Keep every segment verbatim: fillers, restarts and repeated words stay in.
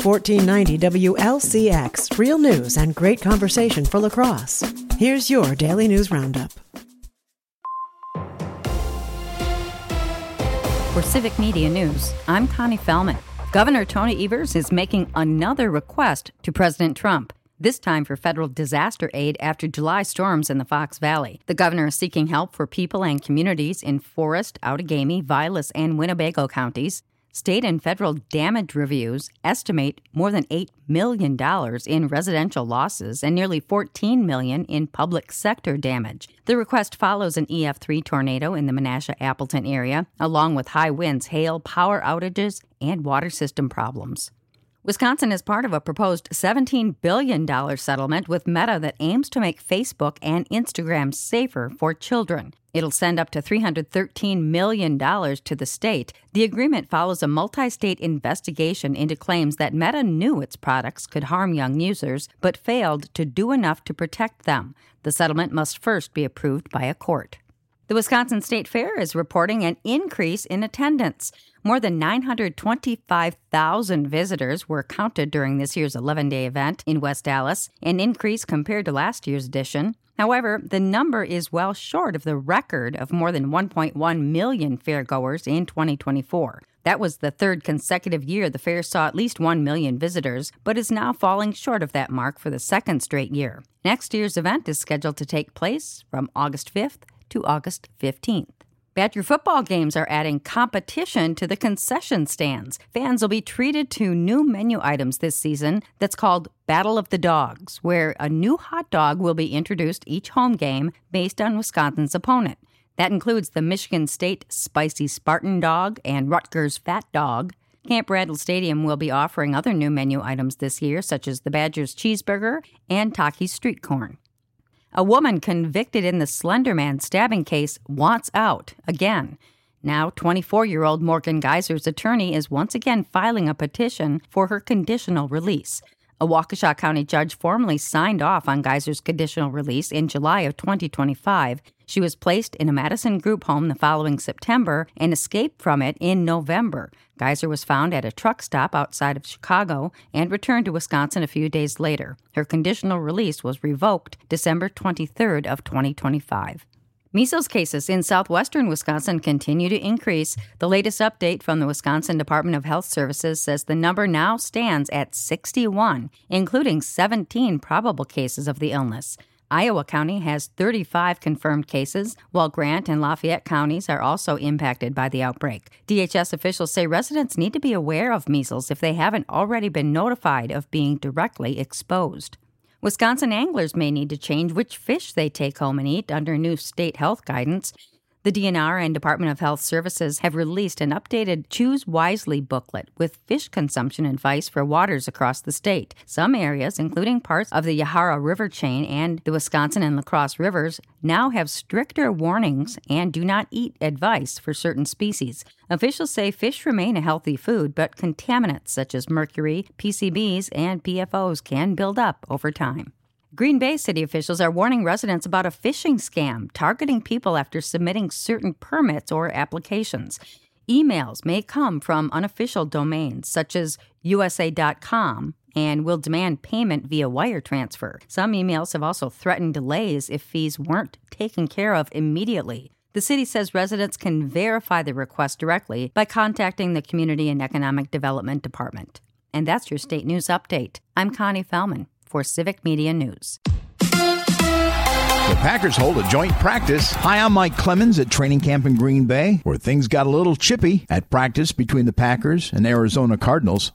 fourteen ninety W L C X, real news and great conversation for La Crosse. Here's your Daily News Roundup. For Civic Media News, I'm Connie Fellman. Governor Tony Evers is making another request to President Trump, this time for federal disaster aid after July storms in the Fox Valley. The governor is seeking help for people and communities in Forest, Outagamie, Vilas, and Winnebago counties. State and federal damage reviews estimate more than eight million dollars in residential losses and nearly fourteen million dollars in public sector damage. The request follows an E F three tornado in the Menasha-Appleton area, along with high winds, hail, power outages, and water system problems. Wisconsin is part of a proposed seventeen billion dollars settlement with Meta that aims to make Facebook and Instagram safer for children. It'll send up to three hundred thirteen million dollars to the state. The agreement follows a multi-state investigation into claims that Meta knew its products could harm young users, but failed to do enough to protect them. The settlement must first be approved by a court. The Wisconsin State Fair is reporting an increase in attendance. More than nine hundred twenty-five thousand visitors were counted during this year's eleven-day event in West Dallas, an increase compared to last year's edition. However, the number is well short of the record of more than one point one million fairgoers in twenty twenty-four. That was the third consecutive year the fair saw at least one million visitors, but is now falling short of that mark for the second straight year. Next year's event is scheduled to take place from August fifth to August fifteenth. Badger football games are adding competition to the concession stands. Fans will be treated to new menu items this season that's called Battle of the Dogs, where a new hot dog will be introduced each home game based on Wisconsin's opponent. That includes the Michigan State Spicy Spartan Dog and Rutgers Fat Dog. Camp Bradley Stadium will be offering other new menu items this year, such as the Badgers Cheeseburger and Takis Street Corn. A woman convicted in the Slender Man stabbing case wants out again. Now, twenty-four-year-old Morgan Geyser's attorney is once again filing a petition for her conditional release. A Waukesha County judge formally signed off on Geyser's conditional release in July of twenty twenty-five. She was placed in a Madison group home the following September and escaped from it in November. Geyser was found at a truck stop outside of Chicago and returned to Wisconsin a few days later. Her conditional release was revoked December twenty-third of twenty twenty-five. Measles cases in southwestern Wisconsin continue to increase. The latest update from the Wisconsin Department of Health Services says the number now stands at sixty-one, including seventeen probable cases of the illness. Iowa County has thirty-five confirmed cases, while Grant and Lafayette counties are also impacted by the outbreak. D H S officials say residents need to be aware of measles if they haven't already been notified of being directly exposed. Wisconsin anglers may need to change which fish they take home and eat under new state health guidance. The D N R and Department of Health Services have released an updated Choose Wisely booklet with fish consumption advice for waters across the state. Some areas, including parts of the Yahara River chain and the Wisconsin and La Crosse rivers, now have stricter warnings and do not eat advice for certain species. Officials say fish remain a healthy food, but contaminants such as mercury, P C Bs, and P F Os can build up over time. Green Bay city officials are warning residents about a phishing scam targeting people after submitting certain permits or applications. Emails may come from unofficial domains such as U S A dot com and will demand payment via wire transfer. Some emails have also threatened delays if fees weren't taken care of immediately. The city says residents can verify the request directly by contacting the Community and Economic Development Department. And that's your State News Update. I'm Connie Fellman for Civic Media News. The Packers hold a joint practice. Hi, I'm Mike Clemens at training camp in Green Bay, where things got a little chippy at practice between the Packers and Arizona Cardinals.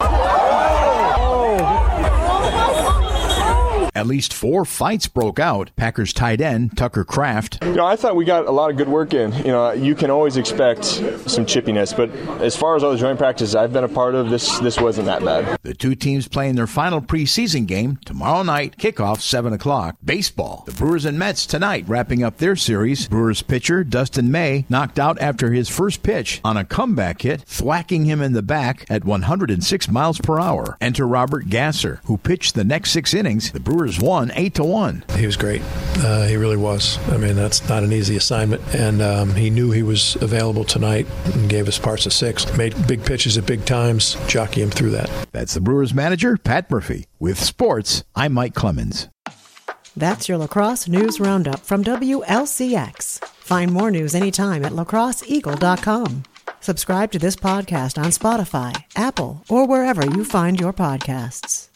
At least four fights broke out. Packers tight end Tucker Kraft. You know, I thought we got a lot of good work in. You know, you can always expect some chippiness, but as far as all the joint practices I've been a part of, this this wasn't that bad. The two teams playing their final preseason game tomorrow night, kickoff seven o'clock. Baseball. The Brewers and Mets tonight wrapping up their series. Brewers pitcher Dustin May knocked out after his first pitch on a comeback hit, thwacking him in the back at one hundred six miles per hour. Enter Robert Gasser, who pitched the next six innings. The Brewers Brewers won eight to one. He was great. Uh, he really was. I mean, that's not an easy assignment. And um, he knew he was available tonight and gave us parts of six. Made big pitches at big times, jockey him through that. That's the Brewers manager, Pat Murphy. With sports, I'm Mike Clemens. That's your Lacrosse News Roundup from W L C X. Find more news anytime at lacrosse eagle dot com. Subscribe to this podcast on Spotify, Apple, or wherever you find your podcasts.